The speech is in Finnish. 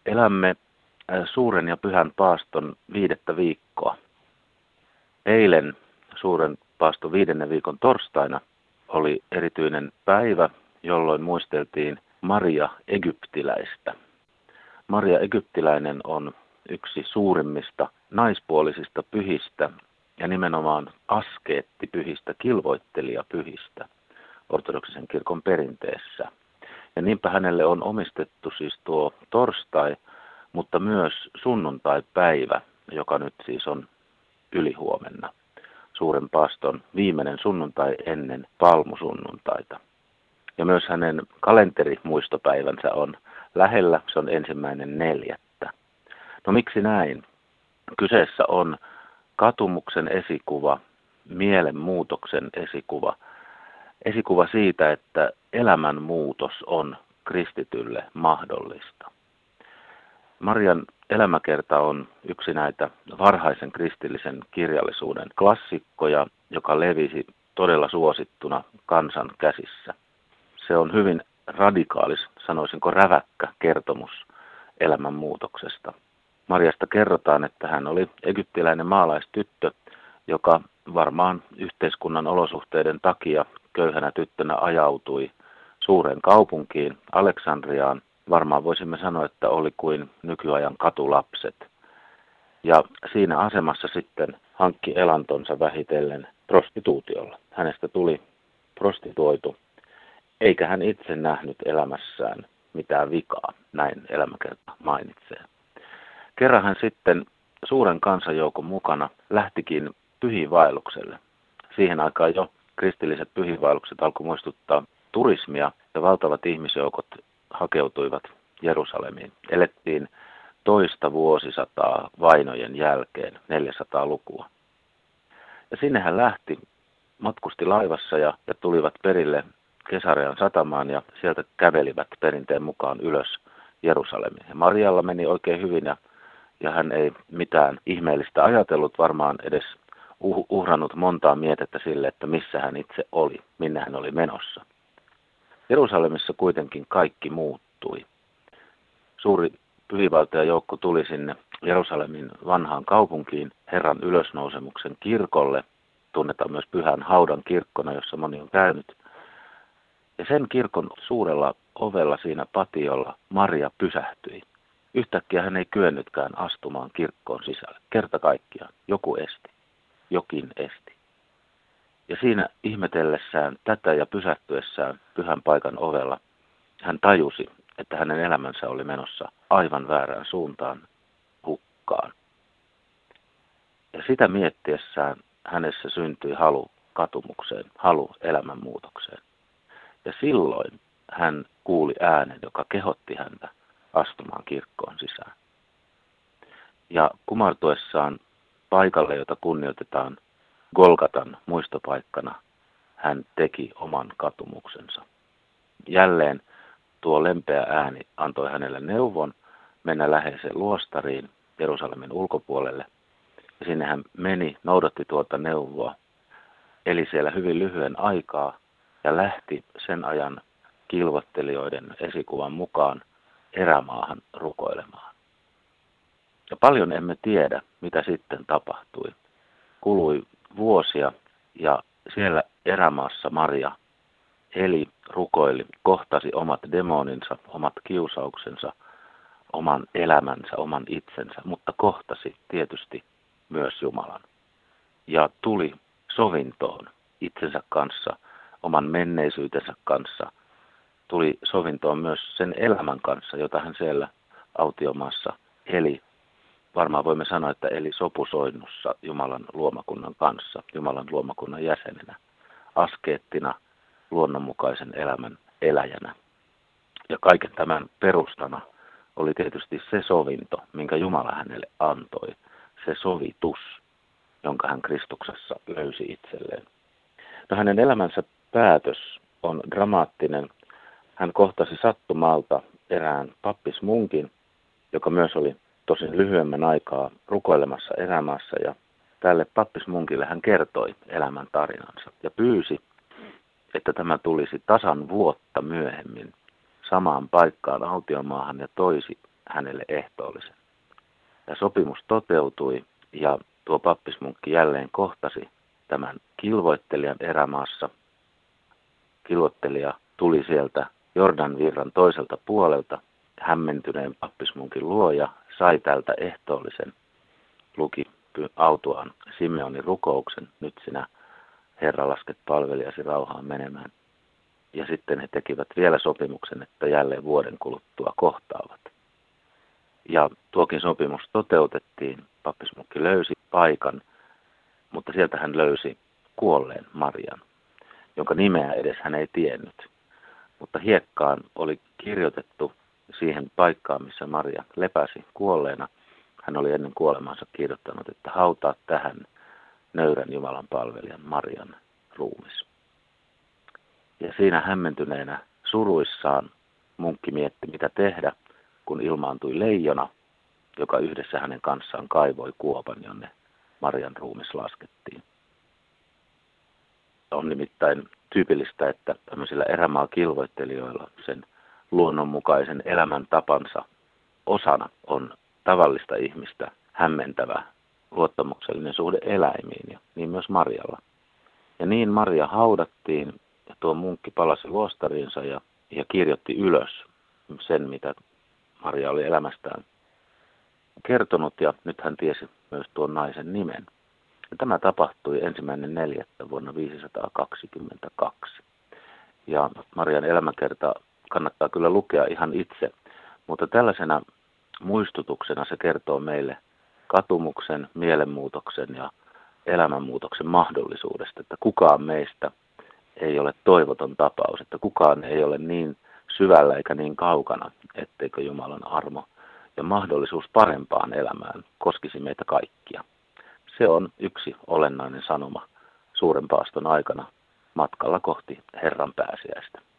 Elämme suuren ja pyhän paaston 5. viikkoa. Eilen suuren paaston 5. viikon torstaina oli erityinen päivä, jolloin muisteltiin Maria Egyptiläistä. Maria Egyptiläinen on yksi suurimmista naispuolisista pyhistä ja nimenomaan askeettipyhistä, kilvoittelijapyhistä ortodoksisen kirkon perinteessä. Ja niinpä hänelle on omistettu siis tuo torstai, mutta myös sunnuntaipäivä, joka nyt siis on ylihuomenna. Suuren paaston viimeinen sunnuntai ennen palmusunnuntaita. Ja myös hänen kalenterimuistopäivänsä on lähellä, se on 1.4. No miksi näin? Kyseessä on katumuksen esikuva, mielenmuutoksen esikuva. Esikuva siitä, että elämänmuutos on kristitylle mahdollista. Marian elämäkerta on yksi näitä varhaisen kristillisen kirjallisuuden klassikkoja, joka levisi todella suosittuna kansan käsissä. Se on hyvin radikaalis, sanoisinko räväkkä kertomus elämänmuutoksesta. Mariasta kerrotaan, että hän oli egyptiläinen maalaistyttö, joka varmaan yhteiskunnan olosuhteiden takia köyhänä tyttönä ajautui suureen kaupunkiin, Aleksandriaan. Varmaan voisimme sanoa, että oli kuin nykyajan katulapset. Ja siinä asemassa sitten hankki elantonsa vähitellen prostituutiolla. Hänestä tuli prostituoitu, eikä hän itse nähnyt elämässään mitään vikaa, näin elämäkerta mainitsee. Kerran hän sitten suuren kansanjoukon mukana lähtikin pyhiinvaellukselle. Siihen aikaan jo kristilliset pyhiinvaellukset alkoi muistuttaa turismia ja valtavat ihmisjoukot hakeutuivat Jerusalemiin. Elettiin toista vuosisataa vainojen jälkeen, 400-lukua. Ja sinne hän lähti, matkusti laivassa ja tulivat perille Kesarean satamaan ja sieltä kävelivät perinteen mukaan ylös Jerusalemiin. Ja Marialla meni oikein hyvin ja hän ei mitään ihmeellistä ajatellut, varmaan edes uhrannut montaa mietettä sille, että missä hän itse oli, minne hän oli menossa. Jerusalemissa kuitenkin kaikki muuttui. Suuri pyhiinvaeltajajoukko tuli sinne Jerusalemin vanhaan kaupunkiin, Herran ylösnousemuksen kirkolle, tunnetaan myös Pyhän Haudan kirkkona, jossa moni on käynyt. Ja sen kirkon suurella ovella siinä patiolla Maria pysähtyi. Yhtäkkiä hän ei kyennytkään astumaan kirkkoon sisälle. Kerta kaikkiaan jokin esti. Ja siinä ihmetellessään tätä ja pysähtyessään pyhän paikan ovella, hän tajusi, että hänen elämänsä oli menossa aivan väärään suuntaan, hukkaan. Ja sitä miettiessään hänessä syntyi halu katumukseen, halu elämänmuutokseen. Ja silloin hän kuuli äänen, joka kehotti häntä astumaan kirkkoon sisään. Ja kumartuessaan paikalle, jota kunnioitetaan Golgatan muistopaikkana, hän teki oman katumuksensa. Jälleen tuo lempeä ääni antoi hänelle neuvon mennä läheiseen luostariin Jerusalemin ulkopuolelle. Ja sinne hän meni, noudatti tuota neuvoa, eli siellä hyvin lyhyen aikaa ja lähti sen ajan kilvoittelijoiden esikuvan mukaan erämaahan rukoilemaan. Ja paljon emme tiedä, mitä sitten tapahtui. Kului vuosia ja siellä erämaassa Maria eli, rukoili, kohtasi omat demoninsa, omat kiusauksensa, oman elämänsä, oman itsensä, mutta kohtasi tietysti myös Jumalan. Ja tuli sovintoon itsensä kanssa, oman menneisyytensä kanssa, tuli sovintoon myös sen elämän kanssa, jota hän siellä autiomaassa eli. Varmaan voimme sanoa, että eli sopusoinnussa Jumalan luomakunnan kanssa, Jumalan luomakunnan jäsenenä, askeettina, luonnonmukaisen elämän eläjänä. Ja kaiken tämän perustana oli tietysti se sovinto, minkä Jumala hänelle antoi, se sovitus, jonka hän Kristuksessa löysi itselleen. No, hänen elämänsä päätös on dramaattinen. Hän kohtasi sattumalta erään pappismunkin, joka myös oli tosin lyhyemmän aikaa rukoilemassa erämaassa, ja tälle pappismunkille hän kertoi elämän tarinansa ja pyysi, että tämä tulisi tasan vuotta myöhemmin samaan paikkaan autiomaahan ja toisi hänelle ehtoollisen. Ja sopimus toteutui ja tuo pappismunkki jälleen kohtasi tämän kilvoittelijan erämaassa. Kilvoittelija tuli sieltä Jordan virran toiselta puolelta hämmentyneen pappismunkin luo ja sai tältä ehtoollisen, luki autuaan Simeonin rukouksen, nyt sinä Herra lasket palvelijasi rauhaan menemään. Ja sitten he tekivät vielä sopimuksen, että jälleen vuoden kuluttua kohtaavat. Ja tuokin sopimus toteutettiin. Pappismunkki löysi paikan, mutta sieltä hän löysi kuolleen Marian, jonka nimeä edes hän ei tiennyt. Mutta hiekkaan oli kirjoitettu siihen paikkaan, missä Maria lepäsi kuolleena. Hän oli ennen kuolemaansa kirjoittanut, että hautaa tähän nöyrän Jumalan palvelijan Marian ruumis. Ja siinä hämmentyneenä suruissaan munkki mietti, mitä tehdä, kun ilmaantui leijona, joka yhdessä hänen kanssaan kaivoi kuopan, jonne Marian ruumis laskettiin. On nimittäin tyypillistä, että tämmöisillä erämaakilvoittelijoilla sen luonnonmukaisen elämäntapansa osana on tavallista ihmistä hämmentävä luottamuksellinen suhde eläimiin, ja niin myös Marialla. Ja niin Maria haudattiin, ja tuo munkki palasi luostariinsa ja kirjoitti ylös sen, mitä Maria oli elämästään kertonut, ja nyt hän tiesi myös tuon naisen nimen. Ja tämä tapahtui 1.4. vuonna 522. Ja Marian elämäkerta kannattaa kyllä lukea ihan itse, mutta tällaisena muistutuksena se kertoo meille katumuksen, mielenmuutoksen ja elämänmuutoksen mahdollisuudesta, että kukaan meistä ei ole toivoton tapaus, että kukaan ei ole niin syvällä eikä niin kaukana, etteikö Jumalan armo ja mahdollisuus parempaan elämään koskisi meitä kaikkia. Se on yksi olennainen sanoma suuren paaston aikana matkalla kohti Herran pääsiäistä.